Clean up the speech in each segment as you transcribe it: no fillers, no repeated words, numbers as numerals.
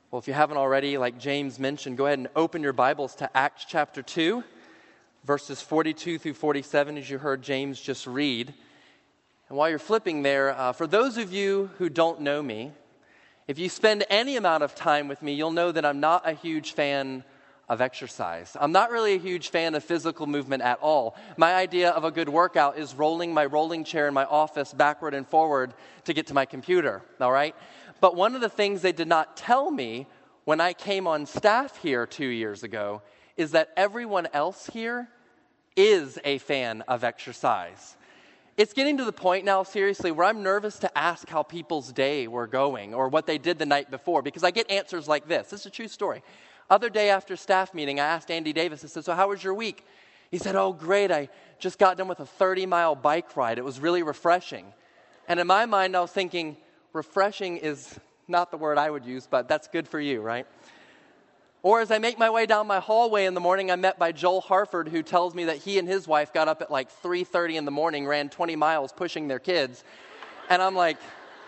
Well, if you haven't already, like James mentioned, go ahead and open your Bibles to Acts chapter 2, verses 42 through 47, as you heard James just read. And while you're flipping there, for those of you who don't know me, if you spend any amount of time with me, you'll know that I'm not a huge fan of exercise. I'm not really a huge fan of physical movement at all. My idea of a good workout is rolling my rolling chair in my office backward and forward to get to my computer, all right? But one of the things they did not tell me when I came on staff here 2 years ago is that everyone else here is a fan of exercise. It's getting to the point now, seriously, where I'm nervous to ask how people's day were going or what they did the night before, because I get answers like this. This is a true story. Other day after staff meeting, I asked Andy Davis, I said, so how was your week? He said, oh, great. I just got done with a 30-mile bike ride. It was really refreshing. And in my mind, I was thinking, refreshing is not the word I would use, but that's good for you, right? Or as I make my way down my hallway in the morning, I'm met by Joel Harford, who tells me that he and his wife got up at like 3:30 in the morning, ran 20 miles pushing their kids. And I'm like,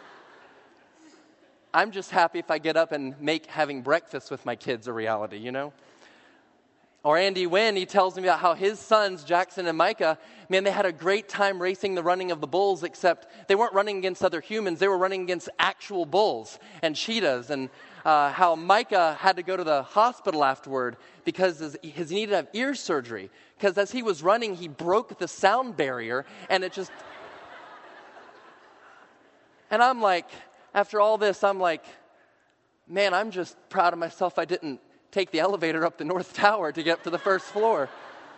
I'm just happy if I get up and make having breakfast with my kids a reality, you know? Or Andy Wynn, he tells me about how his sons, Jackson and Micah, man, they had a great time racing the running of the bulls, except they weren't running against other humans. They were running against actual bulls and cheetahs. And how Micah had to go to the hospital afterward because he needed to have ear surgery. Because as he was running, he broke the sound barrier, and it just... And I'm like... After all this, I'm like, man, I'm just proud of myself I didn't take the elevator up the North Tower to get up to the first floor.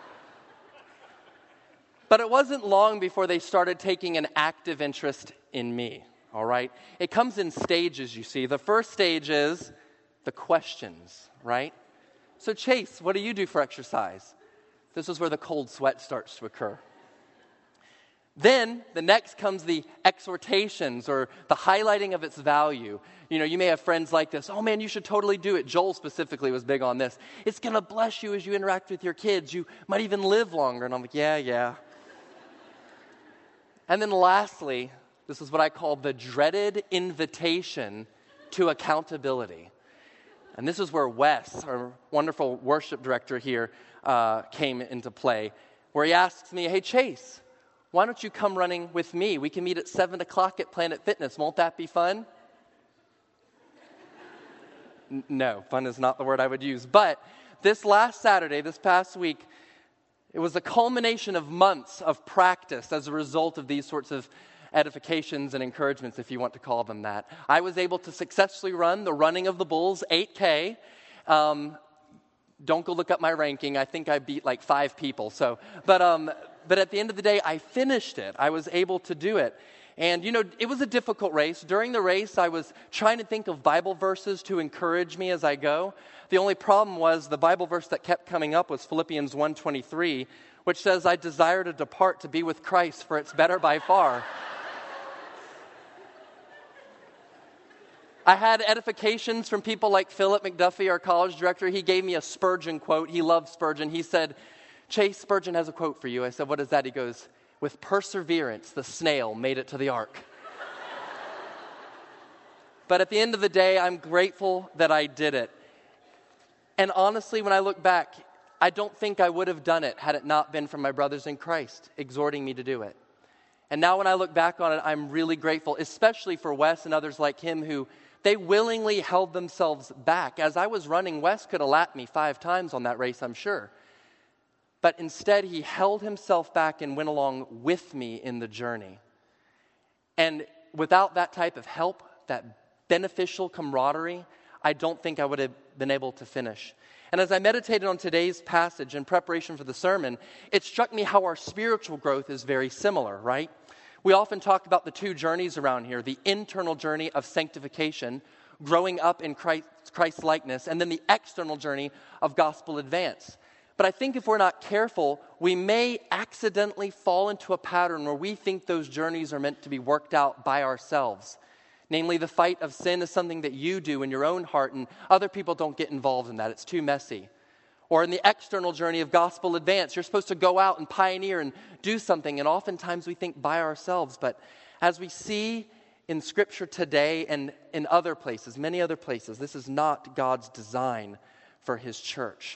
But it wasn't long before they started taking an active interest in me, all right? It comes in stages, you see. The first stage is the questions, right? So Chase, what do you do for exercise? This is where the cold sweat starts to occur. Then, the next comes the exhortations or the highlighting of its value. You know, you may have friends like this. Oh, man, you should totally do it. Joel specifically was big on this. It's going to bless you as you interact with your kids. You might even live longer. And I'm like, yeah. And then lastly, this is what I call the dreaded invitation to accountability. And this is where Wes, our wonderful worship director here, came into play, where he asks me, hey, Chase, why don't you come running with me? We can meet at 7 o'clock at Planet Fitness. Won't that be fun? No, fun is not the word I would use. But this last Saturday, this past week, it was the culmination of months of practice as a result of these sorts of edifications and encouragements, if you want to call them that. I was able to successfully run the Running of the Bulls 8K. Don't go look up my ranking. I think I beat like 5 people. But at the end of the day, I finished it. I was able to do it. And, you know, it was a difficult race. During the race, I was trying to think of Bible verses to encourage me as I go. The only problem was the Bible verse that kept coming up was Philippians 1:23, which says, I desire to depart to be with Christ, for it's better by far. I had edifications from people like Philip McDuffie, our college director. He gave me a Spurgeon quote. He loved Spurgeon. He said, Chase, Spurgeon has a quote for you. I said, what is that? He goes, with perseverance, the snail made it to the ark. But at the end of the day, I'm grateful that I did it. And honestly, when I look back, I don't think I would have done it had it not been for my brothers in Christ exhorting me to do it. And now when I look back on it, I'm really grateful, especially for Wes and others like him who they willingly held themselves back. As I was running, Wes could have lapped me 5 times on that race, I'm sure. But instead, he held himself back and went along with me in the journey. And without that type of help, that beneficial camaraderie, I don't think I would have been able to finish. And as I meditated on today's passage in preparation for the sermon, it struck me how our spiritual growth is very similar, right? We often talk about the 2 journeys around here, the internal journey of sanctification, growing up in Christ's likeness, and then the external journey of gospel advance. But I think if we're not careful, we may accidentally fall into a pattern where we think those journeys are meant to be worked out by ourselves. Namely, the fight of sin is something that you do in your own heart, and other people don't get involved in that. It's too messy. Or in the external journey of gospel advance, you're supposed to go out and pioneer and do something, and oftentimes we think by ourselves. But as we see in Scripture today and in other places, many other places, this is not God's design for his church.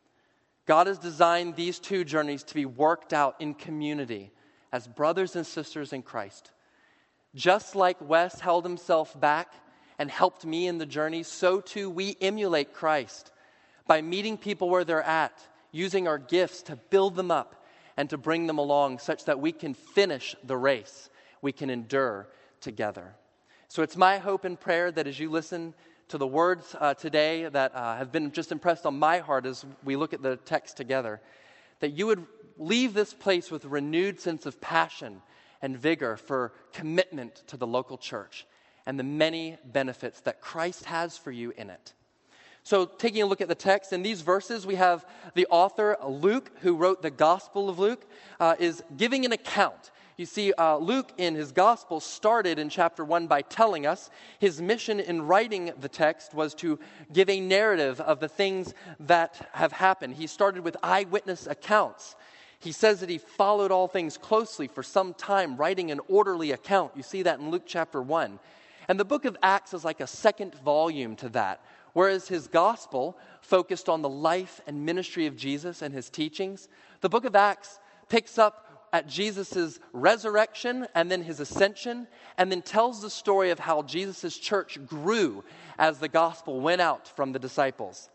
God has designed these two journeys to be worked out in community as brothers and sisters in Christ. Just like Wes held himself back and helped me in the journey, so too we emulate Christ by meeting people where they're at, using our gifts to build them up and to bring them along such that we can finish the race, we can endure together. So it's my hope and prayer that as you listen to the words today that have been just impressed on my heart as we look at the text together, that you would leave this place with a renewed sense of passion and vigor for commitment to the local church and the many benefits that Christ has for you in it. So taking a look at the text, in these verses we have the author Luke, who wrote the Gospel of Luke, is giving an account. You see, Luke in his Gospel started in chapter 1 by telling us his mission in writing the text was to give a narrative of the things that have happened. He started with eyewitness accounts. He says that he followed all things closely for some time, writing an orderly account. You see that in Luke chapter 1. And the book of Acts is like a second volume to that, whereas his Gospel focused on the life and ministry of Jesus and his teachings. The book of Acts picks up at Jesus' resurrection and then his ascension, and then tells the story of how Jesus' church grew as the gospel went out from the disciples.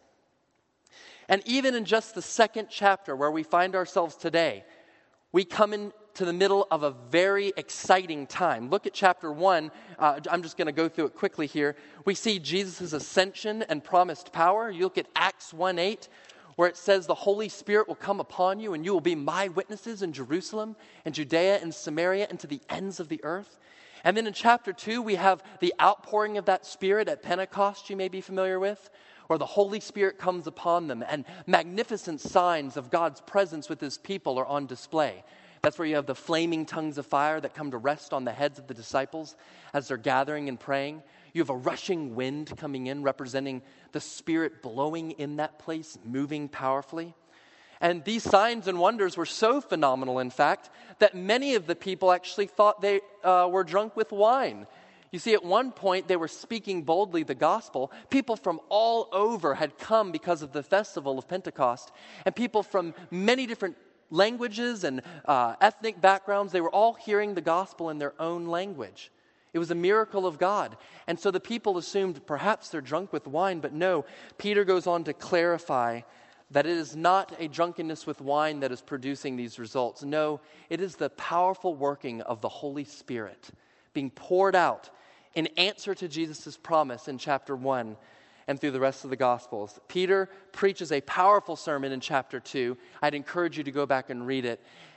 And even in just the second chapter where we find ourselves today, we come into the middle of a very exciting time. Look at chapter 1. I'm just going to go through it quickly here. We see Jesus' ascension and promised power. You look at Acts 1:8. Where it says the Holy Spirit will come upon you and you will be my witnesses in Jerusalem and Judea and Samaria and to the ends of the earth. And then in chapter 2, we have the outpouring of that Spirit at Pentecost, you may be familiar with, where the Holy Spirit comes upon them and magnificent signs of God's presence with his people are on display. That's where you have the flaming tongues of fire that come to rest on the heads of the disciples as they're gathering and praying. You have a rushing wind coming in, representing the Spirit blowing in that place, moving powerfully. And these signs and wonders were so phenomenal, in fact, that many of the people actually thought they were drunk with wine. You see, at one point, they were speaking boldly the gospel. People from all over had come because of the festival of Pentecost. And people from many different languages and ethnic backgrounds, they were all hearing the gospel in their own language. It was a miracle of God. And so the people assumed perhaps they're drunk with wine, but no. Peter goes on to clarify that it is not a drunkenness with wine that is producing these results. No, it is the powerful working of the Holy Spirit being poured out in answer to Jesus' promise in chapter 1 and through the rest of the Gospels. Peter preaches a powerful sermon in chapter 2. I'd encourage you to go back and read it.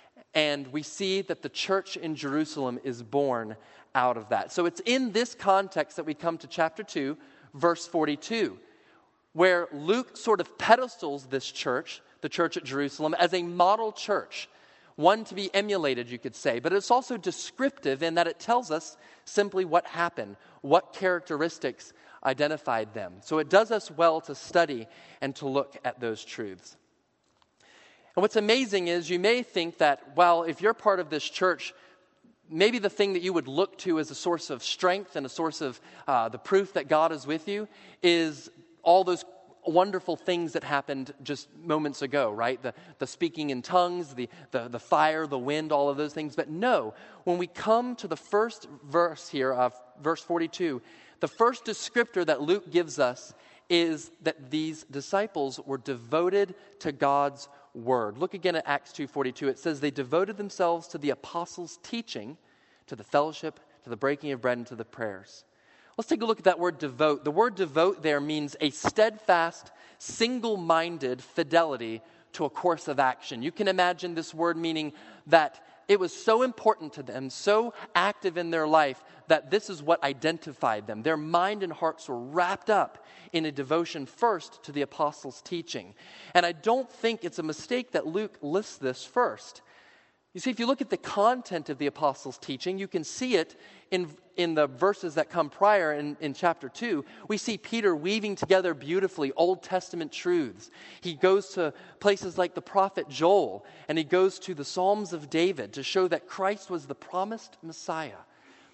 And we see that the church in Jerusalem is born out of that. So it's in this context that we come to chapter 2, verse 42, where Luke sort of pedestals this church, the church at Jerusalem, as a model church, one to be emulated, you could say. But it's also descriptive in that it tells us simply what happened, what characteristics identified them. So it does us well to study and to look at those truths. And what's amazing is you may think that, well, if you're part of this church, maybe the thing that you would look to as a source of strength and a source of the proof that God is with you is all those wonderful things that happened just moments ago, right? The speaking in tongues, the fire, the wind, all of those things. But no, when we come to the first verse here of verse 42, the first descriptor that Luke gives us is that these disciples were devoted to God's word. Look again at Acts 2:42. It says they devoted themselves to the apostles' teaching, to the fellowship, to the breaking of bread, and to the prayers. Let's take a look at that word devote. The word devote there means a steadfast, single-minded fidelity to a course of action. You can imagine this word meaning that it was so important to them, so active in their life, that this is what identified them. Their mind and hearts were wrapped up in a devotion first to the apostles' teaching. And I don't think it's a mistake that Luke lists this first. You see, if you look at the content of the apostles' teaching, you can see it in the verses that come prior in chapter 2. We see Peter weaving together beautifully Old Testament truths. He goes to places like the prophet Joel, and he goes to the Psalms of David to show that Christ was the promised Messiah,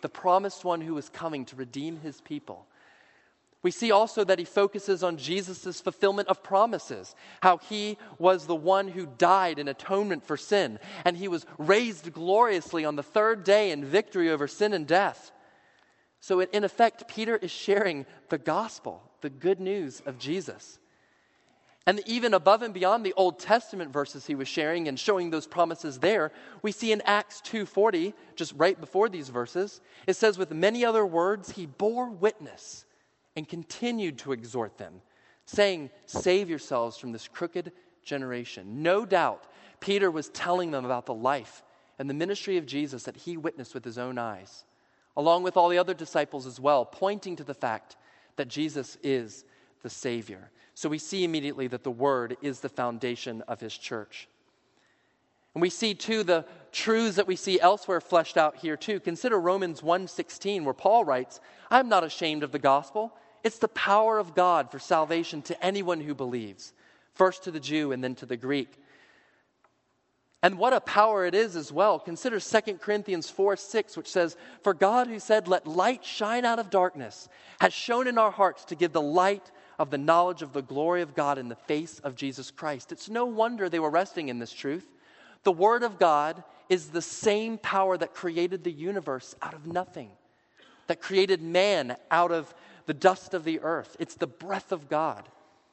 the promised one who was coming to redeem his people. We see also that he focuses on Jesus' fulfillment of promises, how he was the one who died in atonement for sin, and he was raised gloriously on the third day in victory over sin and death. So in effect, Peter is sharing the gospel, the good news of Jesus. And even above and beyond the Old Testament verses he was sharing and showing those promises there, we see in Acts 2:40, just right before these verses, it says, with many other words, he bore witness and continued to exhort them, saying, save yourselves from this crooked generation. No doubt, Peter was telling them about the life and the ministry of Jesus that he witnessed with his own eyes, along with all the other disciples as well, pointing to the fact that Jesus is the Savior. So we see immediately that the Word is the foundation of his church. And we see, too, the truths that we see elsewhere fleshed out here, too. Consider Romans 1:16, where Paul writes, I'm not ashamed of the gospel. It's the power of God for salvation to anyone who believes, first to the Jew and then to the Greek. And what a power it is as well. Consider 2 Corinthians 4:6, which says, for God who said, let light shine out of darkness, has shone in our hearts to give the light of the knowledge of the glory of God in the face of Jesus Christ. It's no wonder they were resting in this truth. The Word of God is the same power that created the universe out of nothing, that created man out of the dust of the earth. It's the breath of God.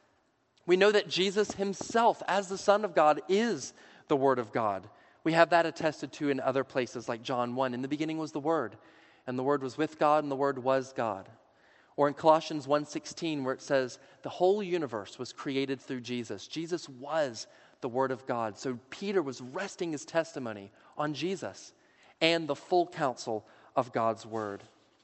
We know that Jesus himself, as the Son of God, is the Word of God. We have that attested to in other places like John 1. In the beginning was the Word, and the Word was with God, and the Word was God. Or in Colossians 1:16, where it says, the whole universe was created through Jesus. Jesus was the Word of God. So Peter was resting his testimony on Jesus and the full counsel of God's Word.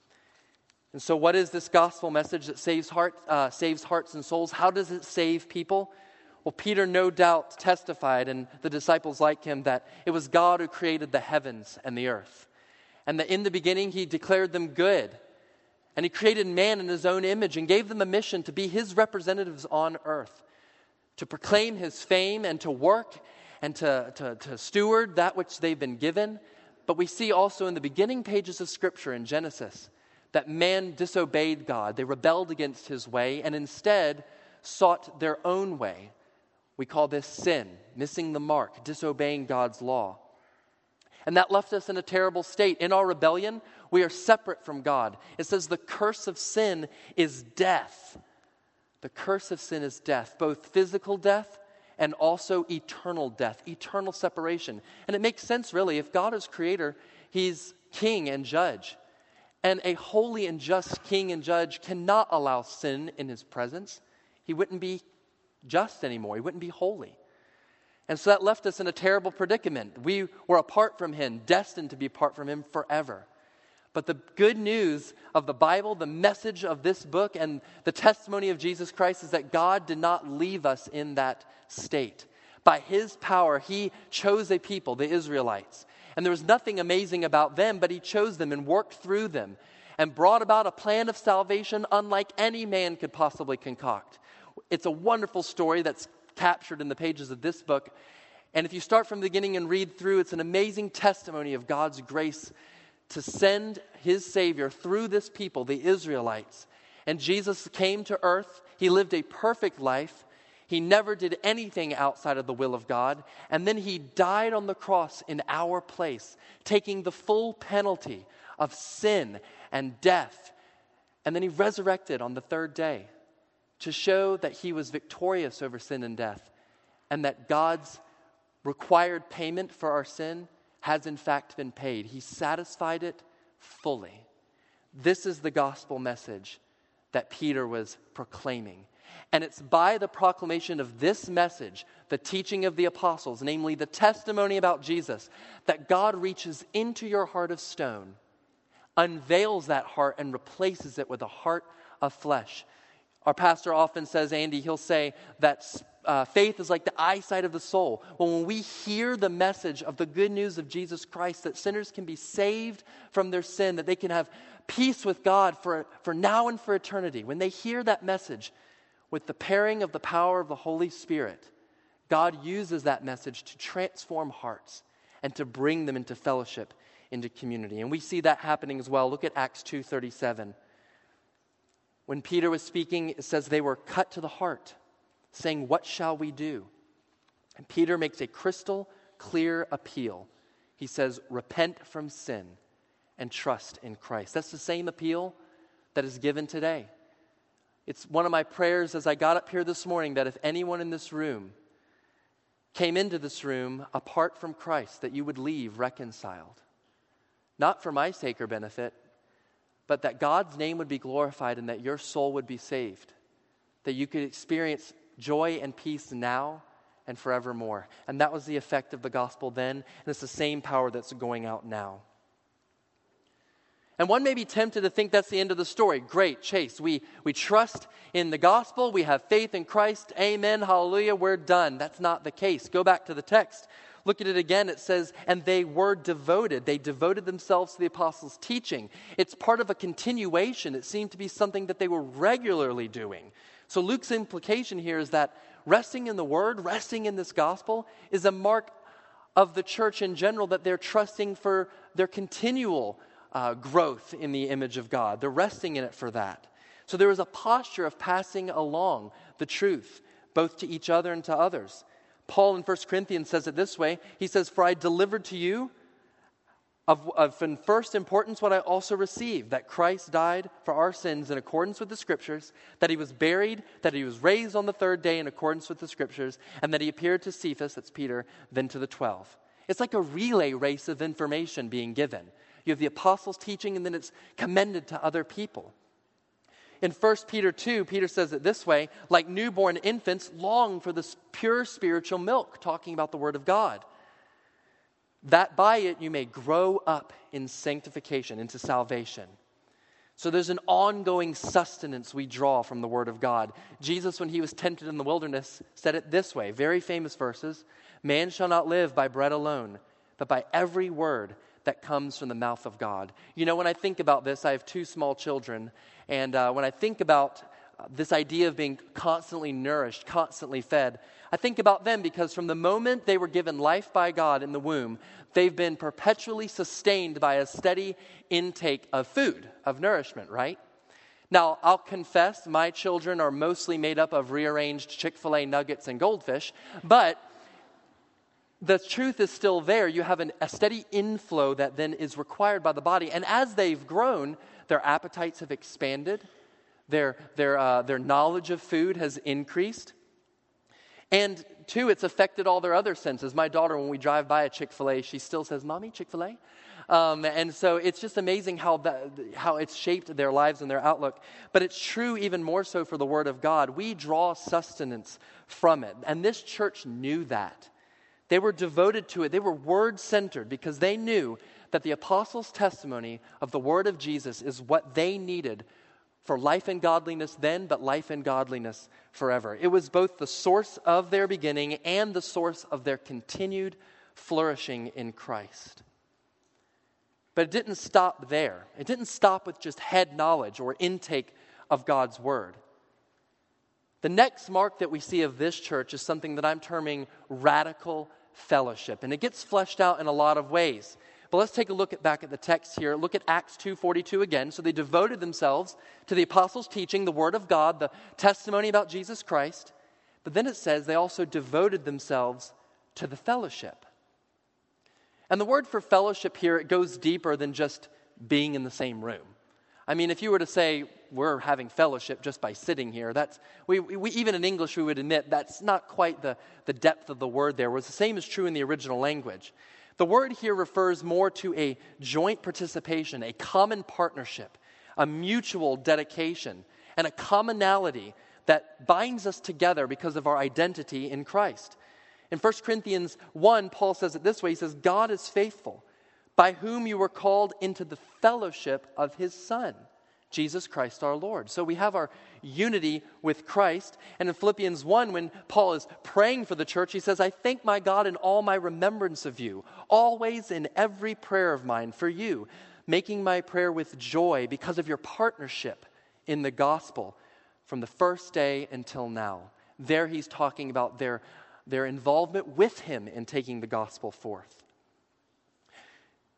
And so what is this gospel message that saves hearts and souls? How does it save people? Well, Peter no doubt testified, and the disciples like him, that it was God who created the heavens and the earth. And that in the beginning he declared them good. And he created man in his own image and gave them a mission to be his representatives on earth, to proclaim his fame and to work and to steward that which they've been given. But we see also in the beginning pages of Scripture in Genesis that man disobeyed God. They rebelled against his way and instead sought their own way. We call this sin, missing the mark, disobeying God's law. And that left us in a terrible state. In our rebellion, we are separate from God. It says the curse of sin is death. The curse of sin is death, both physical death and also eternal death, eternal separation. And it makes sense, really. If God is creator, he's king and judge. And a holy and just king and judge cannot allow sin in his presence. He wouldn't be just anymore. He wouldn't be holy. And so that left us in a terrible predicament. We were apart from him, destined to be apart from him forever. But the good news of the Bible, the message of this book, and the testimony of Jesus Christ is that God did not leave us in that state. By his power, he chose a people, the Israelites. And there was nothing amazing about them, but he chose them and worked through them and brought about a plan of salvation unlike any man could possibly concoct. It's a wonderful story that's captured in the pages of this book. And if you start from the beginning and read through, it's an amazing testimony of God's grace to send his Savior through this people, the Israelites. And Jesus came to earth. He lived a perfect life. He never did anything outside of the will of God. And then he died on the cross in our place, taking the full penalty of sin and death. And then he resurrected on the third day to show that he was victorious over sin and death, and that God's required payment for our sin has in fact been paid. He satisfied it fully. This is the gospel message that Peter was proclaiming. And it's by the proclamation of this message, the teaching of the apostles, namely the testimony about Jesus, that God reaches into your heart of stone, unveils that heart, and replaces it with a heart of flesh. Our pastor often says, Andy, he'll say that faith is like the eyesight of the soul. Well, when we hear the message of the good news of Jesus Christ, that sinners can be saved from their sin, that they can have peace with God for now and for eternity, when they hear that message with the pairing of the power of the Holy Spirit, God uses that message to transform hearts and to bring them into fellowship into community. And we see that happening as well. Look at Acts 2:37. When Peter was speaking, it says they were cut to the heart, saying, "What shall we do?" And Peter makes a crystal clear appeal. He says, "Repent from sin and trust in Christ." That's the same appeal that is given today. It's one of my prayers as I got up here this morning that if anyone in this room came into this room apart from Christ, that you would leave reconciled. Not for my sake or benefit, but that God's name would be glorified and that your soul would be saved. That you could experience joy and peace now and forevermore. And that was the effect of the gospel then, and it's the same power that's going out now. And one may be tempted to think that's the end of the story. Great, Chase, we trust in the gospel, we have faith in Christ, amen, hallelujah, we're done. That's not the case. Go back to the text. Look at it again. It says, and they were devoted. They devoted themselves to the apostles' teaching. It's part of a continuation. It seemed to be something that they were regularly doing. So Luke's implication here is that resting in the word, resting in this gospel, is a mark of the church in general, that they're trusting for their continual growth in the image of God. They're resting in it for that. So there is a posture of passing along the truth, both to each other and to others. Paul in 1 Corinthians says it this way. He says, "For I delivered to you of in first importance what I also received, that Christ died for our sins in accordance with the Scriptures, that he was buried, that he was raised on the third day in accordance with the Scriptures, and that he appeared to Cephas," that's Peter, "then to the 12. It's like a relay race of information being given. You have the apostles' teaching, and then it's commended to other people. In 1 Peter 2, Peter says it this way, "Like newborn infants, long for this pure spiritual milk," talking about the Word of God, "that by it you may grow up in sanctification," into salvation. So there's an ongoing sustenance we draw from the Word of God. Jesus, when he was tempted in the wilderness, said it this way, very famous verses, "Man shall not live by bread alone, but by every word that comes from the mouth of God." You know, when I think about this, I have 2 small children, and when I think about this idea of being constantly nourished, constantly fed, I think about them because from the moment they were given life by God in the womb, they've been perpetually sustained by a steady intake of food, of nourishment, right? Now, I'll confess, my children are mostly made up of rearranged Chick-fil-A nuggets and goldfish, but the truth is still there. You have a steady inflow that then is required by the body. And as they've grown, their appetites have expanded. Their knowledge of food has increased. And 2, it's affected all their other senses. My daughter, when we drive by a Chick-fil-A, she still says, "Mommy, Chick-fil-A?" And so it's just amazing how it's shaped their lives and their outlook. But it's true even more so for the Word of God. We draw sustenance from it. And this church knew that. They were devoted to it. They were word-centered because they knew that the apostles' testimony of the word of Jesus is what they needed for life and godliness then, but life and godliness forever. It was both the source of their beginning and the source of their continued flourishing in Christ. But it didn't stop there. It didn't stop with just head knowledge or intake of God's word. The next mark that we see of this church is something that I'm terming radical fellowship. And it gets fleshed out in a lot of ways. But let's take a look back at the text here. Look at Acts 2:42 again. So they devoted themselves to the apostles' teaching, the word of God, the testimony about Jesus Christ. But then it says they also devoted themselves to the fellowship. And the word for fellowship here, it goes deeper than just being in the same room. I mean, if you were to say we're having fellowship just by sitting here, we even in English we would admit that's not quite the depth of the word there. Whereas the same is true in the original language. The word here refers more to a joint participation, a common partnership, a mutual dedication, and a commonality that binds us together because of our identity in Christ. In 1 Corinthians 1, Paul says it this way. He says, "God is faithful, by whom you were called into the fellowship of his Son, Jesus Christ our Lord." So we have our unity with Christ. And in Philippians 1, when Paul is praying for the church, he says, "I thank my God in all my remembrance of you, always in every prayer of mine for you, making my prayer with joy because of your partnership in the gospel from the first day until now." There he's talking about their involvement with him in taking the gospel forth.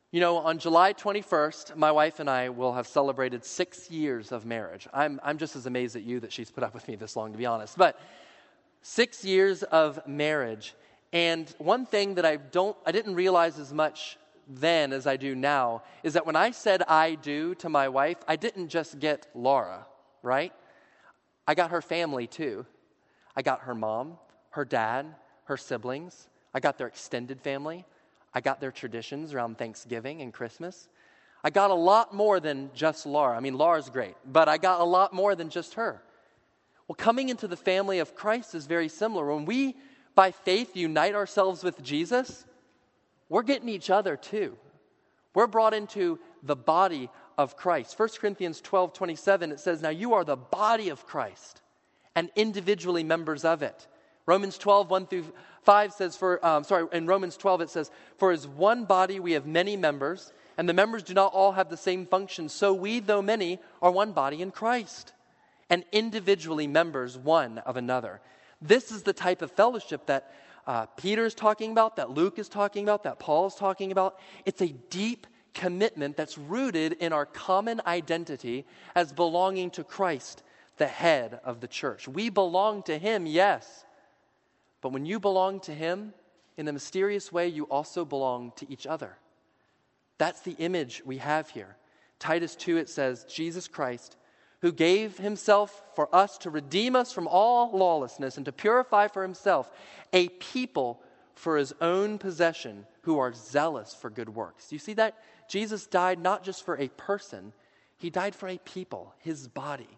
You know, on July 21st, my wife and I will have celebrated 6 years of marriage. I'm just as amazed at you that she's put up with me this long, to be honest. But 6 years of marriage. And one thing that I didn't realize as much then as I do now is that when I said I do to my wife, I didn't just get Laura, right? I got her family too. I got her mom, her dad, her siblings. I got their extended family. I got their traditions around Thanksgiving and Christmas. I got a lot more than just Laura. I mean, Laura's great, but I got a lot more than just her. Well, coming into the family of Christ is very similar. When we, by faith, unite ourselves with Jesus, we're getting each other too. We're brought into the body of Christ. 1 Corinthians 12:27, it says, now you are the body of Christ and individually members of it. Romans 12:1-5 says, in Romans 12 it says, for as one body we have many members, and the members do not all have the same function, so we, though many, are one body in Christ, and individually members one of another. This is the type of fellowship that Peter is talking about, that Luke is talking about, that Paul is talking about. It's a deep commitment that's rooted in our common identity as belonging to Christ, the head of the church. We belong to him, yes. But when you belong to him, in a mysterious way, you also belong to each other. That's the image we have here. Titus 2, it says, Jesus Christ, who gave himself for us to redeem us from all lawlessness and to purify for himself a people for his own possession who are zealous for good works. You see that? Jesus died not just for a person, he died for a people, his body.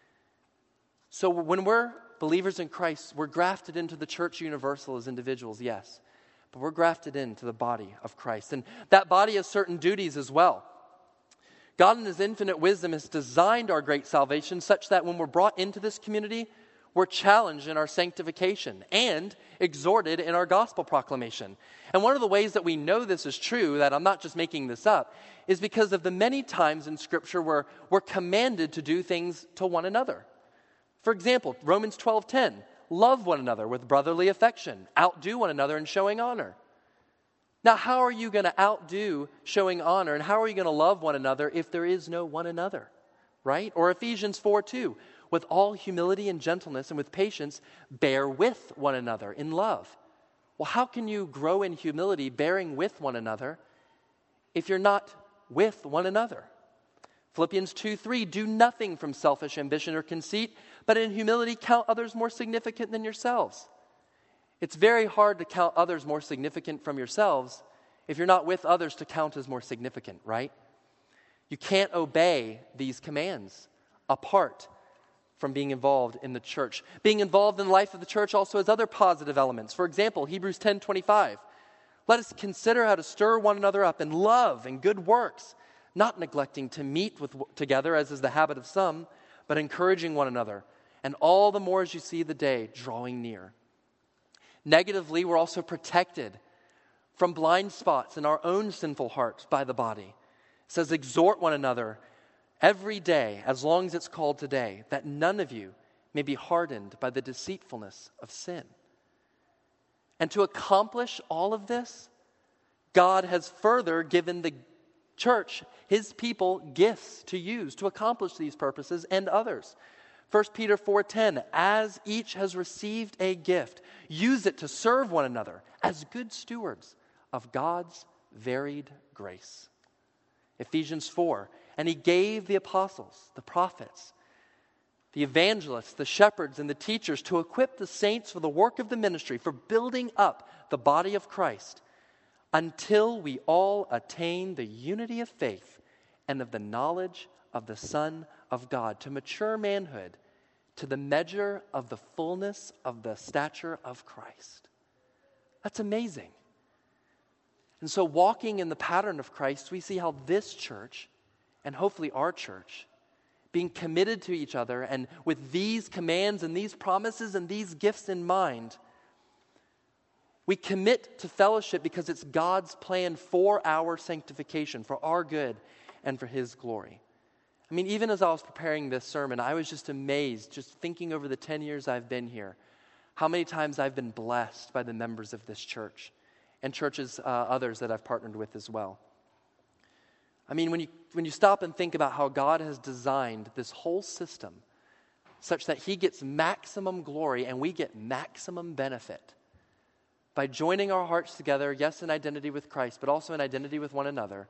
So when we're believers in Christ, we're grafted into the church universal as individuals, yes. But we're grafted into the body of Christ. And that body has certain duties as well. God in his infinite wisdom has designed our great salvation such that when we're brought into this community, we're challenged in our sanctification and exhorted in our gospel proclamation. And one of the ways that we know this is true, that I'm not just making this up, is because of the many times in Scripture where we're commanded to do things to one another. For example, Romans 12:10, love one another with brotherly affection, outdo one another in showing honor. Now, how are you going to outdo showing honor, and how are you going to love one another if there is no one another, right? Or Ephesians 4:2, with all humility and gentleness and with patience, bear with one another in love. Well, how can you grow in humility, bearing with one another, if you're not with one another? Philippians 2:3, do nothing from selfish ambition or conceit, but in humility count others more significant than yourselves. It's very hard to count others more significant from yourselves if you're not with others to count as more significant, right? You can't obey these commands apart from being involved in the church. Being involved in the life of the church also has other positive elements. For example, Hebrews 10:25, let us consider how to stir one another up in love and good works, not neglecting to meet together as is the habit of some, but encouraging one another, and all the more as you see the day drawing near. Negatively, we're also protected from blind spots in our own sinful hearts by the body. It says, exhort one another every day, as long as it's called today, that none of you may be hardened by the deceitfulness of sin. And to accomplish all of this, God has further given the church, his people, gifts to use to accomplish these purposes and others. 1 Peter 4:10, as each has received a gift, use it to serve one another as good stewards of God's varied grace. Ephesians 4, and he gave the apostles, the prophets, the evangelists, the shepherds, and the teachers to equip the saints for the work of the ministry, for building up the body of Christ, until we all attain the unity of faith and of the knowledge of the Son of God, to mature manhood, to the measure of the fullness of the stature of Christ. That's amazing. And so walking in the pattern of Christ, we see how this church, and hopefully our church, being committed to each other and with these commands and these promises and these gifts in mind, we commit to fellowship because it's God's plan for our sanctification, for our good, and for his glory. I mean, even as I was preparing this sermon, I was just amazed, just thinking over the 10 years I've been here, how many times I've been blessed by the members of this church and churches, others that I've partnered with as well. I mean, when you stop and think about how God has designed this whole system such that he gets maximum glory and we get maximum benefit by joining our hearts together, yes, in identity with Christ, but also in identity with one another,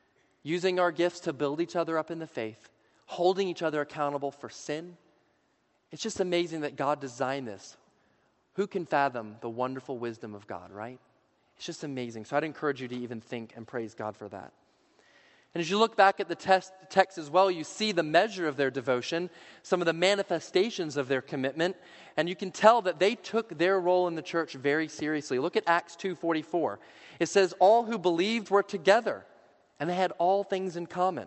using our gifts to build each other up in the faith, holding each other accountable for sin. It's just amazing that God designed this. Who can fathom the wonderful wisdom of God, right? It's just amazing. So I'd encourage you to even think and praise God for that. And as you look back at the text as well, you see the measure of their devotion, some of the manifestations of their commitment, and you can tell that they took their role in the church very seriously. Look at Acts 2:44. It says, all who believed were together, and they had all things in common.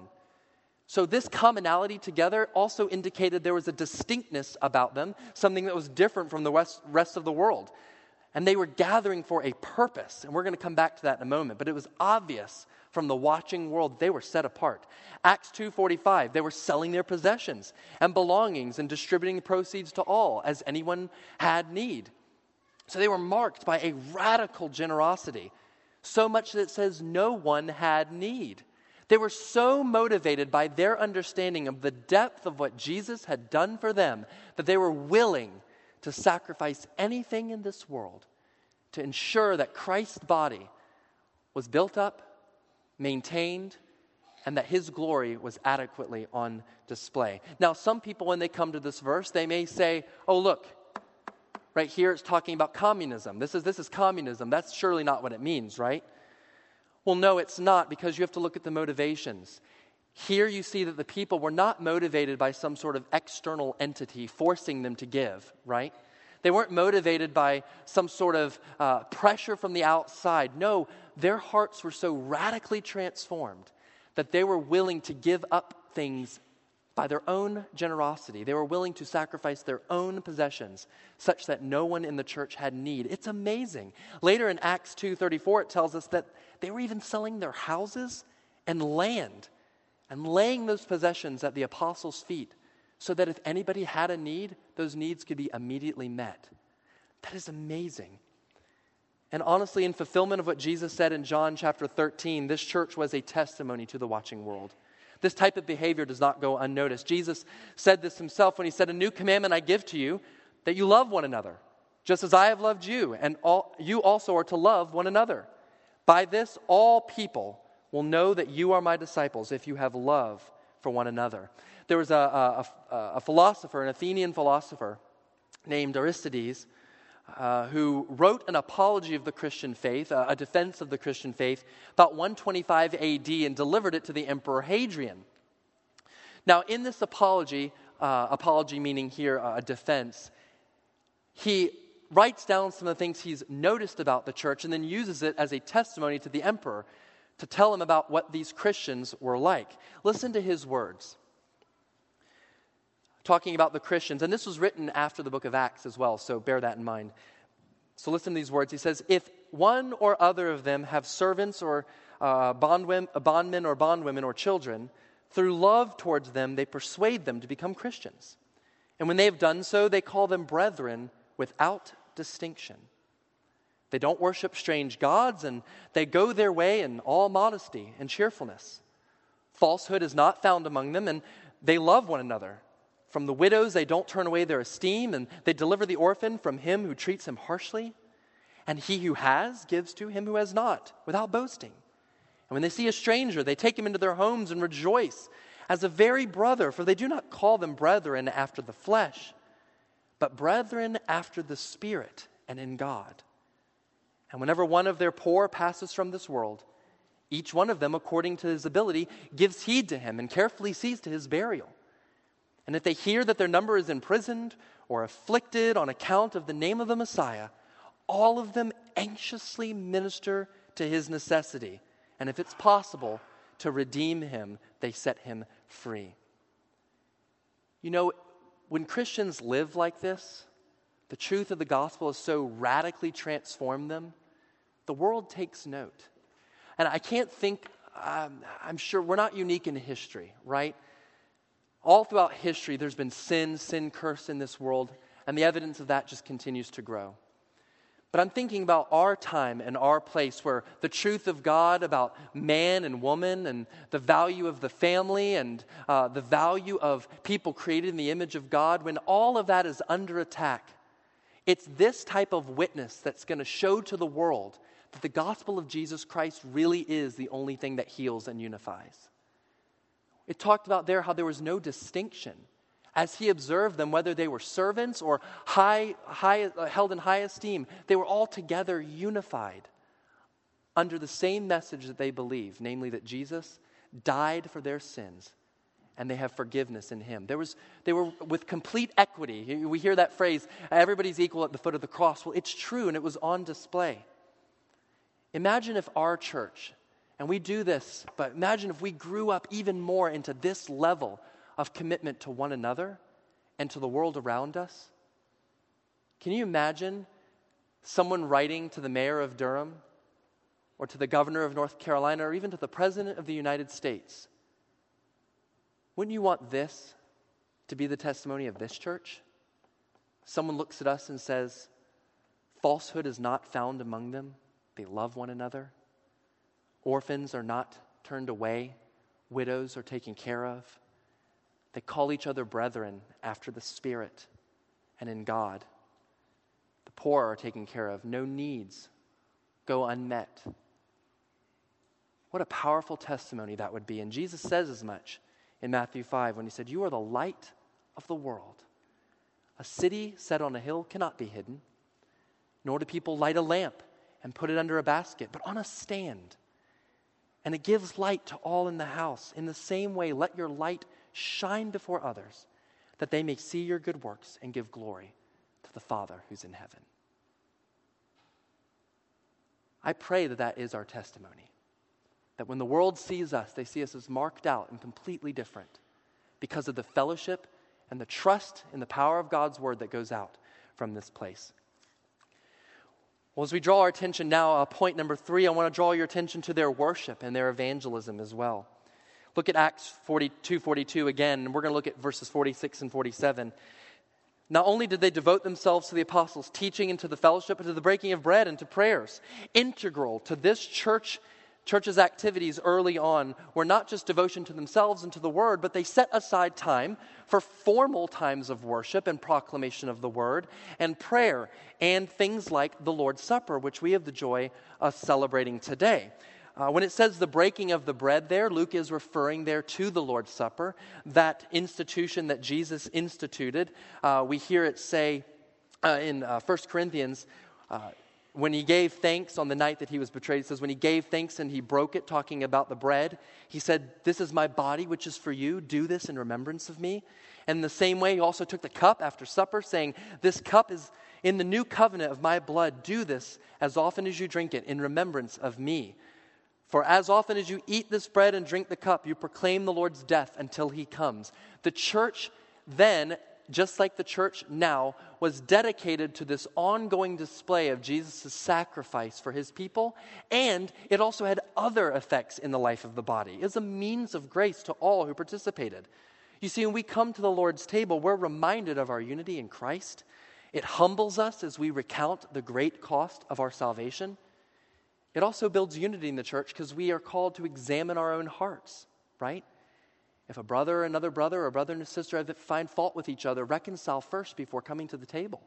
So this commonality together also indicated there was a distinctness about them, something that was different from the rest of the world. And they were gathering for a purpose, and we're going to come back to that in a moment, but it was obvious from the watching world they were set apart. Acts 2:45, they were selling their possessions and belongings and distributing the proceeds to all as anyone had need. So they were marked by a radical generosity, so much that it says no one had need. They were so motivated by their understanding of the depth of what Jesus had done for them that they were willing to sacrifice anything in this world to ensure that Christ's body was built up, maintained, and that his glory was adequately on display. Now, some people, when they come to this verse, they may say, oh, look, right here it's talking about communism. This is communism. That's surely not what it means, right? Well, no, it's not, because you have to look at the motivations. Here you see that the people were not motivated by some sort of external entity forcing them to give, right? They weren't motivated by some sort of pressure from the outside. No, their hearts were so radically transformed that they were willing to give up things by their own generosity. They were willing to sacrifice their own possessions such that no one in the church had need. It's amazing. Later in Acts 2:34, it tells us that they were even selling their houses and land and laying those possessions at the apostles' feet so that if anybody had a need, those needs could be immediately met. That is amazing. And honestly, in fulfillment of what Jesus said in John chapter 13, this church was a testimony to the watching world. This type of behavior does not go unnoticed. Jesus said this himself when he said, a new commandment I give to you, that you love one another, just as I have loved you, and you also are to love one another. By this, all people will know that you are my disciples if you have love for one another. There was a philosopher, an Athenian philosopher named Aristides, who wrote an apology of the Christian faith, a defense of the Christian faith, about 125 AD and delivered it to the Emperor Hadrian. Now, in this apology meaning here a defense, he writes down some of the things he's noticed about the church and then uses it as a testimony to the emperor to tell him about what these Christians were like. Listen to his words. Talking about the Christians, and this was written after the book of Acts as well, so bear that in mind. So listen to these words. He says, if one or other of them have servants or bondmen or bondwomen or children, through love towards them they persuade them to become Christians. And when they have done so, they call them brethren without distinction. They don't worship strange gods, and they go their way in all modesty and cheerfulness. Falsehood is not found among them, and they love one another. From the widows, they don't turn away their esteem, and they deliver the orphan from him who treats him harshly. And he who has gives to him who has not, without boasting. And when they see a stranger, they take him into their homes and rejoice as a very brother, for they do not call them brethren after the flesh, but brethren after the Spirit and in God. And whenever one of their poor passes from this world, each one of them, according to his ability, gives heed to him and carefully sees to his burial. And if they hear that their number is imprisoned or afflicted on account of the name of the Messiah, all of them anxiously minister to his necessity. And if it's possible to redeem him, they set him free. You know, when Christians live like this, the truth of the gospel has so radically transformed them, the world takes note. And I can't think, I'm sure we're not unique in history, right? All throughout history, there's been sin curse in this world, and the evidence of that just continues to grow. But I'm thinking about our time and our place where the truth of God about man and woman and the value of the family and the value of people created in the image of God, when all of that is under attack, it's this type of witness that's going to show to the world that the gospel of Jesus Christ really is the only thing that heals and unifies. It talked about there how there was no distinction. As he observed them, whether they were servants or held in high esteem, they were all together unified under the same message that they believed, namely that Jesus died for their sins and they have forgiveness in him. They were with complete equity. We hear that phrase, everybody's equal at the foot of the cross. Well, it's true, and it was on display. Imagine if our church, and we do this, but imagine if we grew up even more into this level of commitment to one another and to the world around us. Can you imagine someone writing to the mayor of Durham or to the governor of North Carolina or even to the president of the United States? Wouldn't you want this to be the testimony of this church? Someone looks at us and says, falsehood is not found among them. They love one another. Orphans are not turned away. Widows are taken care of. They call each other brethren after the Spirit and in God. The poor are taken care of. No needs go unmet. What a powerful testimony that would be. And Jesus says as much in Matthew 5 when he said, "You are the light of the world. A city set on a hill cannot be hidden, nor do people light a lamp and put it under a basket, but on a stand. And it gives light to all in the house. In the same way, let your light shine before others, that they may see your good works and give glory to the Father who's in heaven." I pray that that is our testimony. That when the world sees us, they see us as marked out and completely different because of the fellowship and the trust in the power of God's word that goes out from this place. Well, as we draw our attention now, point number 3, I want to draw your attention to their worship and their evangelism as well. Look at Acts 42 again, and we're going to look at verses 46 and 47. Not only did they devote themselves to the apostles' teaching and to the fellowship, but to the breaking of bread and to prayers. Integral to this church's activities early on were not just devotion to themselves and to the word, but they set aside time for formal times of worship and proclamation of the word and prayer and things like the Lord's Supper, which we have the joy of celebrating today. When it says the breaking of the bread there, Luke is referring there to the Lord's Supper, that institution that Jesus instituted. We hear it say in 1 Corinthians, when he gave thanks on the night that he was betrayed, it says when he gave thanks and he broke it, talking about the bread, he said, "This is my body, which is for you. Do this in remembrance of me." And in the same way, he also took the cup after supper, saying, "This cup is in the new covenant of my blood. Do this as often as you drink it in remembrance of me. For as often as you eat this bread and drink the cup, you proclaim the Lord's death until he comes." The church then, just like the church now, was dedicated to this ongoing display of Jesus' sacrifice for his people, and it also had other effects in the life of the body. It was a means of grace to all who participated. You see, when we come to the Lord's table, we're reminded of our unity in Christ. It humbles us as we recount the great cost of our salvation. It also builds unity in the church because we are called to examine our own hearts, right? If a brother or another brother or a brother and a sister find fault with each other, reconcile first before coming to the table.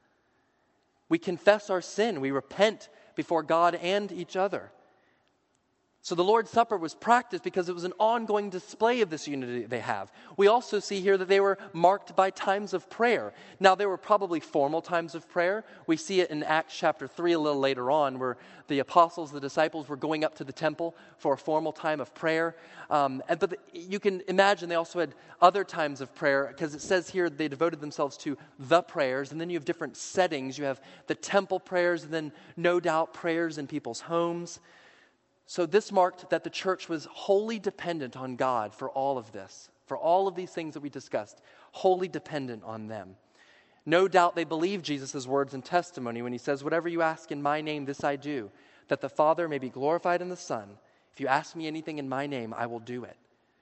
We confess our sin. We repent before God and each other. So the Lord's Supper was practiced because it was an ongoing display of this unity they have. We also see here that they were marked by times of prayer. Now, there were probably formal times of prayer. We see it in Acts chapter 3 a little later on, where the apostles, the disciples, were going up to the temple for a formal time of prayer. But you can imagine they also had other times of prayer, because it says here they devoted themselves to the prayers, and then you have different settings. You have the temple prayers, and then no doubt prayers in people's homes. So this marked that the church was wholly dependent on God for all of this, for all of these things that we discussed, wholly dependent on them. No doubt they believed Jesus' words and testimony when he says, "Whatever you ask in my name, this I do, that the Father may be glorified in the Son. If you ask me anything in my name, I will do it."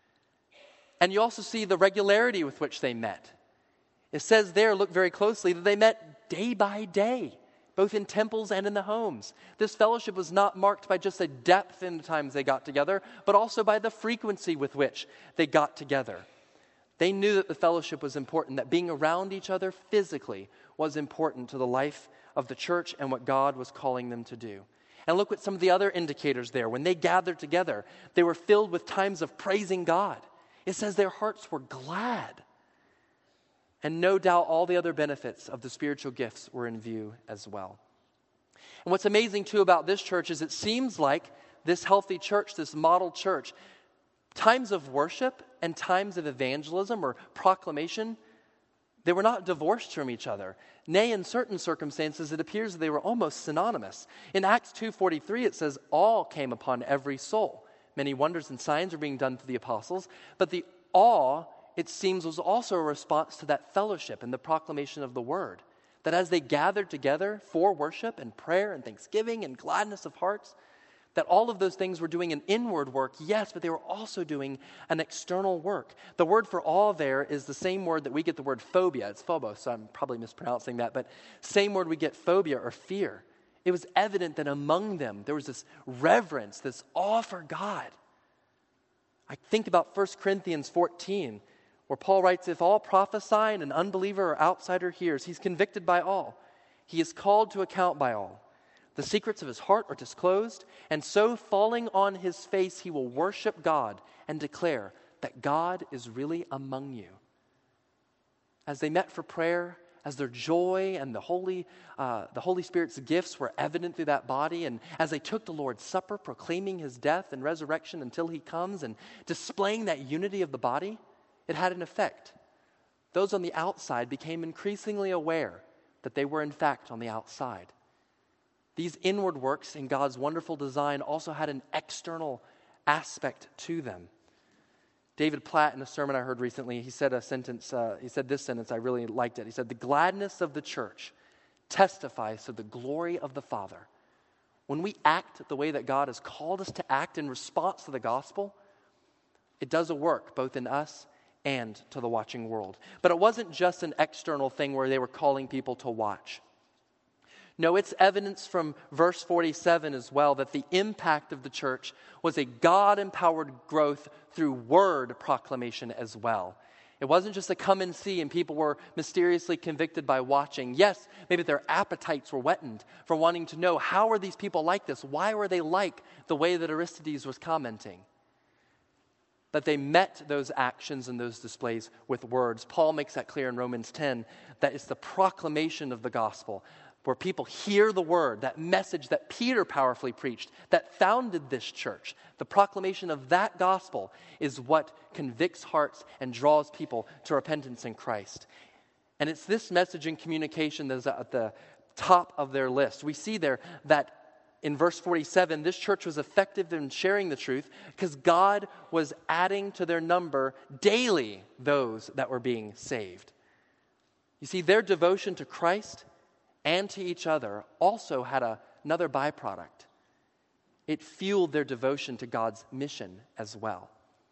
And you also see the regularity with which they met. It says there, look very closely, that they met day by day, both in temples and in the homes. This fellowship was not marked by just a depth in the times they got together, but also by the frequency with which they got together. They knew that the fellowship was important, that being around each other physically was important to the life of the church and what God was calling them to do. And look at some of the other indicators there. When they gathered together, they were filled with times of praising God. It says their hearts were glad. And no doubt all the other benefits of the spiritual gifts were in view as well. And what's amazing too about this church is it seems like this healthy church, this model church, times of worship and times of evangelism or proclamation, they were not divorced from each other. Nay, in certain circumstances, it appears that they were almost synonymous. In Acts 2:43, it says, "Awe came upon every soul." Many wonders and signs were being done through the apostles, but the awe, it seems, was also a response to that fellowship and the proclamation of the word. That as they gathered together for worship and prayer and thanksgiving and gladness of hearts, that all of those things were doing an inward work, yes, but they were also doing an external work. The word for awe there is the same word that we get the word phobia. It's phobos, so I'm probably mispronouncing that, but same word we get phobia or fear. It was evident that among them there was this reverence, this awe for God. I think about 1 Corinthians 14, where Paul writes, "If all prophesy and an unbeliever or outsider hears, he's convicted by all. He is called to account by all. The secrets of his heart are disclosed, and so falling on his face, he will worship God and declare that God is really among you." As they met for prayer, as their joy and the Holy Spirit's gifts were evident through that body, and as they took the Lord's Supper, proclaiming his death and resurrection until he comes and displaying that unity of the body, it had an effect. Those on the outside became increasingly aware that they were in fact on the outside. These inward works in God's wonderful design also had an external aspect to them. David Platt, in a sermon I heard recently, he said this sentence, I really liked it. He said, "The gladness of the church testifies to the glory of the Father." When we act the way that God has called us to act in response to the gospel, it does a work both in us and to the watching world. But it wasn't just an external thing where they were calling people to watch. No, it's evidence from verse 47 as well that the impact of the church was a God-empowered growth through word proclamation as well. It wasn't just a come and see and people were mysteriously convicted by watching. Yes, maybe their appetites were whetted for wanting to know, how are these people like this? Why were they like the way that Aristides was commenting? But they met those actions and those displays with words. Paul makes that clear in Romans 10, that it's the proclamation of the gospel, where people hear the word, that message that Peter powerfully preached, that founded this church. The proclamation of that gospel is what convicts hearts and draws people to repentance in Christ. And it's this message and communication that is at the top of their list. We see there that in verse 47, this church was effective in sharing the truth because God was adding to their number daily those that were being saved. You see, their devotion to Christ and to each other also had another byproduct. It fueled their devotion to God's mission as well.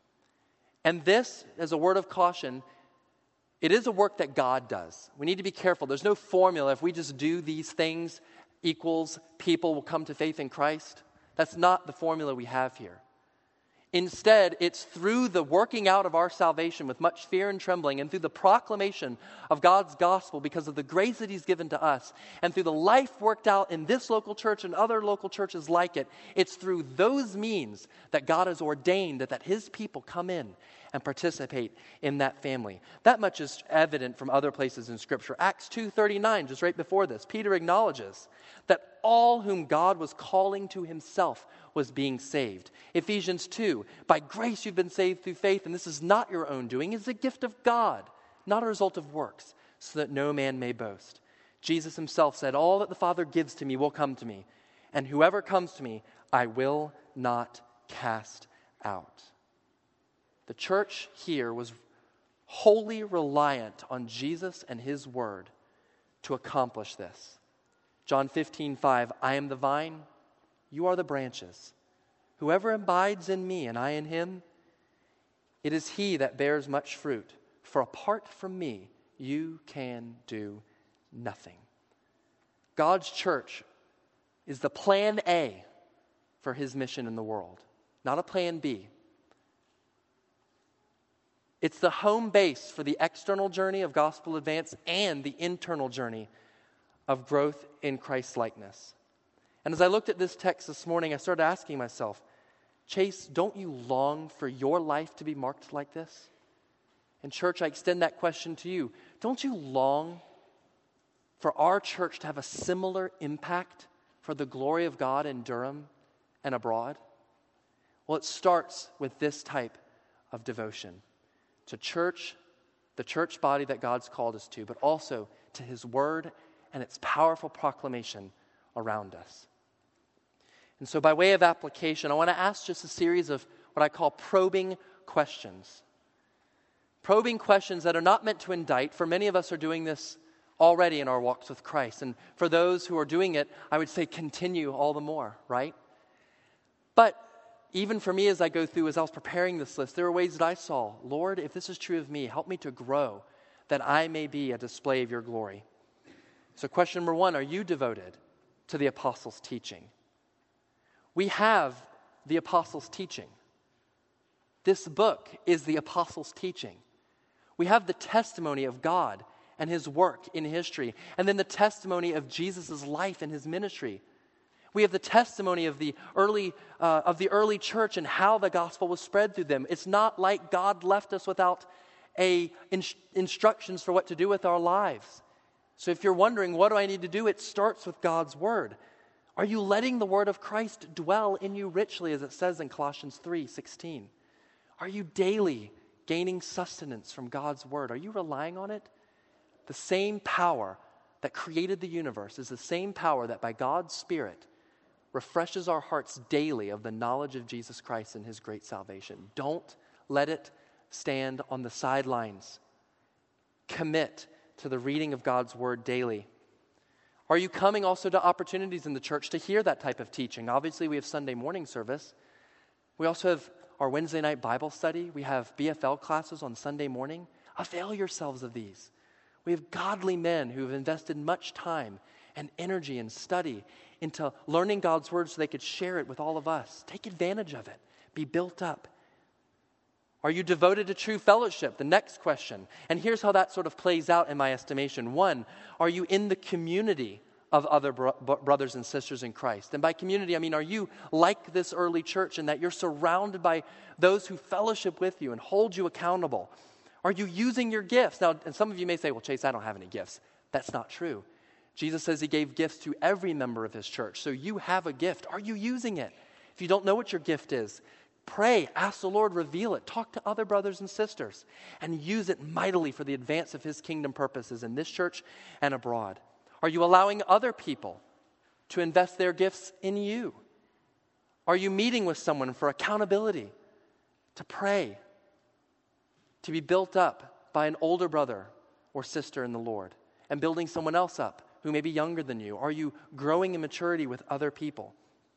And this, as a word of caution, it is a work that God does. We need to be careful. There's no formula. If we just do these things, equals people will come to faith in Christ. That's not the formula we have here. Instead, it's through the working out of our salvation with much fear and trembling, and through the proclamation of God's gospel because of the grace that he's given to us, and through the life worked out in this local church and other local churches like it, it's through those means that God has ordained that his people come in and participate in that family. That much is evident from other places in Scripture. Acts 2:39, just right before this, Peter acknowledges that all whom God was calling to himself was being saved. Ephesians 2, by grace you've been saved through faith, and this is not your own doing, it's a gift of God, not a result of works, so that no man may boast. Jesus himself said, all that the Father gives to me will come to me, and whoever comes to me, I will not cast out. The church here was wholly reliant on Jesus and his word to accomplish this. John 15:5, I am the vine, you are the branches. Whoever abides in me and I in him, it is he that bears much fruit. For apart from me, you can do nothing. God's church is the plan A for his mission in the world, not a plan B. It's the home base for the external journey of gospel advance and the internal journey of growth in Christ's likeness. And as I looked at this text this morning, I started asking myself, Chase, don't you long for your life to be marked like this? And church, I extend that question to you. Don't you long for our church to have a similar impact for the glory of God in Durham and abroad? Well, it starts with this type of devotion to church, the church body that God's called us to, but also to his word and its powerful proclamation around us. And so by way of application, I want to ask just a series of what I call probing questions. Probing questions that are not meant to indict. For many of us are doing this already in our walks with Christ. And for those who are doing it, I would say continue all the more, right? But even for me as I go through, as I was preparing this list, there were ways that I saw, Lord, if this is true of me, help me to grow, that I may be a display of your glory. So question number one, are you devoted to the apostles' teaching? We have the apostles' teaching. This book is the apostles' teaching. We have the testimony of God and his work in history, and then the testimony of Jesus' life and his ministry. We have the testimony of the early church and how the gospel was spread through them. It's not like God left us without instructions for what to do with our lives. So if you're wondering, what do I need to do? It starts with God's word. Are you letting the word of Christ dwell in you richly, as it says in Colossians 3:16? Are you daily gaining sustenance from God's word? Are you relying on it? The same power that created the universe is the same power that by God's Spirit refreshes our hearts daily of the knowledge of Jesus Christ and his great salvation. Don't let it stand on the sidelines. Commit to the reading of God's word daily. Are you coming also to opportunities in the church to hear that type of teaching? Obviously, we have Sunday morning service. We also have our Wednesday night Bible study. We have BFL classes on Sunday morning. Avail yourselves of these. We have godly men who have invested much time and energy and study into learning God's word so they could share it with all of us. Take advantage of it. Be built up. Are you devoted to true fellowship? The next question. And here's how that sort of plays out in my estimation. One, are you in the community of other brothers and sisters in Christ? And by community, I mean, are you like this early church in that you're surrounded by those who fellowship with you and hold you accountable? Are you using your gifts? Now, and some of you may say, well, Chase, I don't have any gifts. That's not true. Jesus says he gave gifts to every member of his church. So you have a gift. Are you using it? If you don't know what your gift is, pray, ask the Lord, reveal it. Talk to other brothers and sisters and use it mightily for the advance of his kingdom purposes in this church and abroad. Are you allowing other people to invest their gifts in you? Are you meeting with someone for accountability, to pray, to be built up by an older brother or sister in the Lord and building someone else up who may be younger than you? Are you growing in maturity with other people?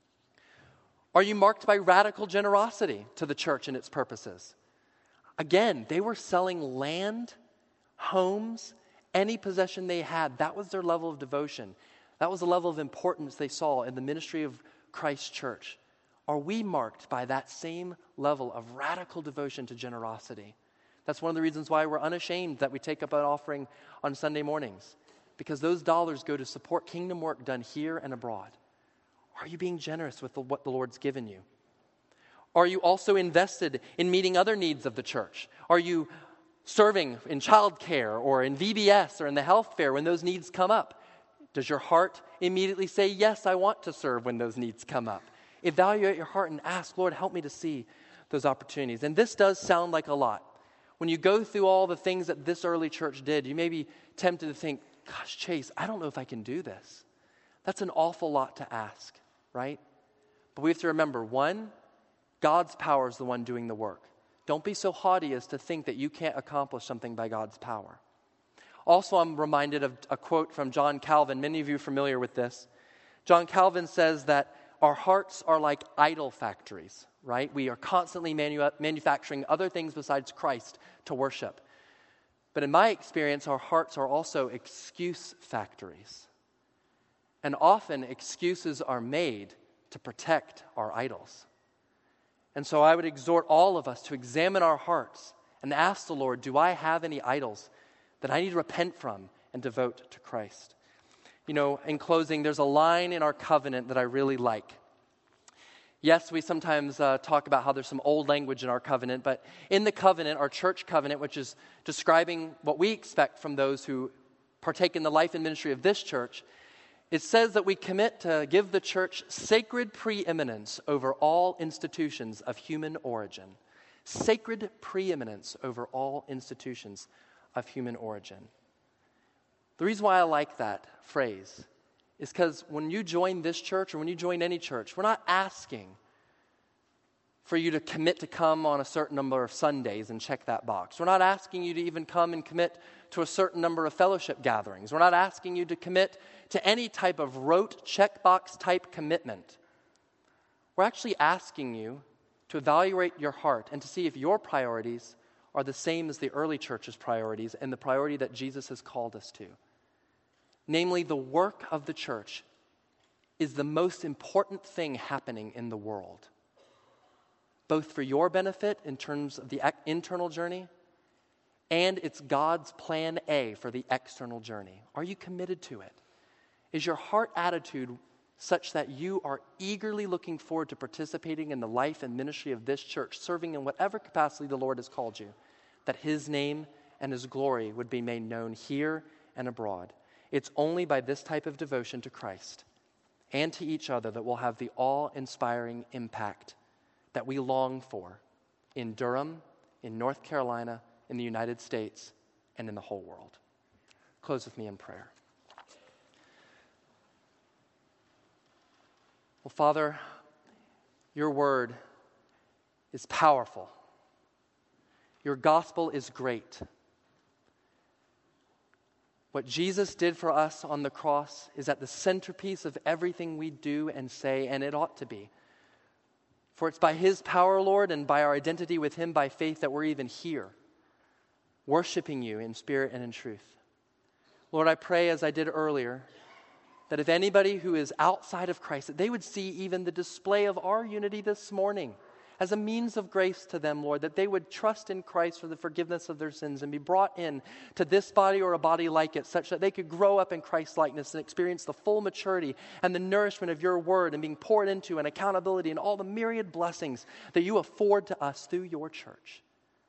Are you marked by radical generosity to the church and its purposes? Again, they were selling land, homes, any possession they had. That was their level of devotion. That was the level of importance they saw in the ministry of Christ's church. Are we marked by that same level of radical devotion to generosity? That's one of the reasons why we're unashamed that we take up an offering on Sunday mornings, because those dollars go to support kingdom work done here and abroad. Are you being generous with what the Lord's given you? Are you also invested in meeting other needs of the church? Are you serving in childcare or in VBS or in the health fair when those needs come up? Does your heart immediately say, yes, I want to serve when those needs come up? Evaluate your heart and ask, Lord, help me to see those opportunities. And this does sound like a lot. When you go through all the things that this early church did, you may be tempted to think, gosh, Chase, I don't know if I can do this. That's an awful lot to ask, right? But we have to remember, one, God's power is the one doing the work. Don't be so haughty as to think that you can't accomplish something by God's power. Also, I'm reminded of a quote from John Calvin. Many of you are familiar with this. John Calvin says that our hearts are like idol factories, right? We are constantly manufacturing other things besides Christ to worship. But in my experience, our hearts are also excuse factories. And often excuses are made to protect our idols. And so I would exhort all of us to examine our hearts and ask the Lord, do I have any idols that I need to repent from and devote to Christ? You know, in closing, there's a line in our covenant that I really like. Yes, we sometimes talk about how there's some old language in our covenant, but in the covenant, our church covenant, which is describing what we expect from those who partake in the life and ministry of this church, it says that we commit to give the church sacred preeminence over all institutions of human origin. Sacred preeminence over all institutions of human origin. The reason why I like that phrase is because when you join this church or when you join any church, we're not asking for you to commit to come on a certain number of Sundays and check that box. We're not asking you to even come and commit to a certain number of fellowship gatherings. We're not asking you to commit to any type of rote checkbox type commitment. We're actually asking you to evaluate your heart and to see if your priorities are the same as the early church's priorities and the priority that Jesus has called us to. Namely, the work of the church is the most important thing happening in the world, both for your benefit in terms of the internal journey, and it's God's plan A for the external journey. Are you committed to it? Is your heart attitude such that you are eagerly looking forward to participating in the life and ministry of this church, serving in whatever capacity the Lord has called you, that His name and His glory would be made known here and abroad? It's only by this type of devotion to Christ and to each other that we'll have the awe-inspiring impact that we long for in Durham, in North Carolina, in the United States, and in the whole world. Close with me in prayer. Well, Father, your word is powerful. Your gospel is great. What Jesus did for us on the cross is at the centerpiece of everything we do and say, and it ought to be. For it's by His power, Lord, and by our identity with Him by faith that we're even here, worshiping You in spirit and in truth. Lord, I pray, as I did earlier, that if anybody who is outside of Christ, that they would see even the display of our unity this morning as a means of grace to them, Lord, that they would trust in Christ for the forgiveness of their sins and be brought in to this body or a body like it, such that they could grow up in Christ-likeness and experience the full maturity and the nourishment of your word and being poured into and accountability and all the myriad blessings that you afford to us through your church.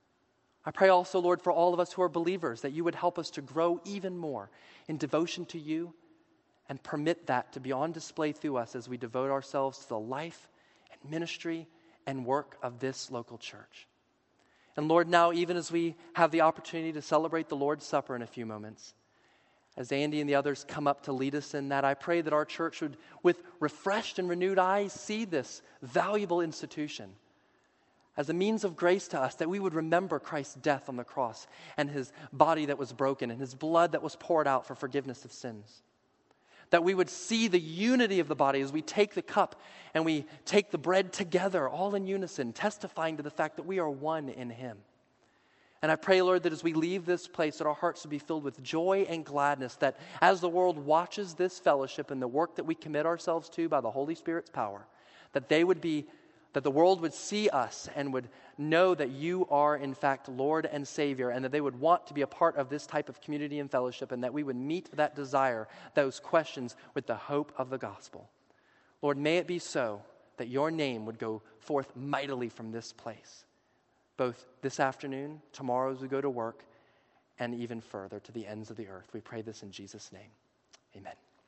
I pray also, Lord, for all of us who are believers, that you would help us to grow even more in devotion to you and permit that to be on display through us as we devote ourselves to the life and ministry and work of this local church. And Lord, now even as we have the opportunity to celebrate the Lord's Supper in a few moments, as Andy and the others come up to lead us in that, I pray that our church would, with refreshed and renewed eyes, see this valuable institution as a means of grace to us, that we would remember Christ's death on the cross and His body that was broken and His blood that was poured out for forgiveness of sins. That we would see the unity of the body as we take the cup and we take the bread together, all in unison, testifying to the fact that we are one in Him. And I pray, Lord, that as we leave this place, that our hearts would be filled with joy and gladness, that as the world watches this fellowship and the work that we commit ourselves to by the Holy Spirit's power, that the world would see us and would know that you are, in fact, Lord and Savior, and that they would want to be a part of this type of community and fellowship, and that we would meet that desire, those questions, with the hope of the gospel. Lord, may it be so that your name would go forth mightily from this place, both this afternoon, tomorrow as we go to work, and even further to the ends of the earth. We pray this in Jesus' name. Amen.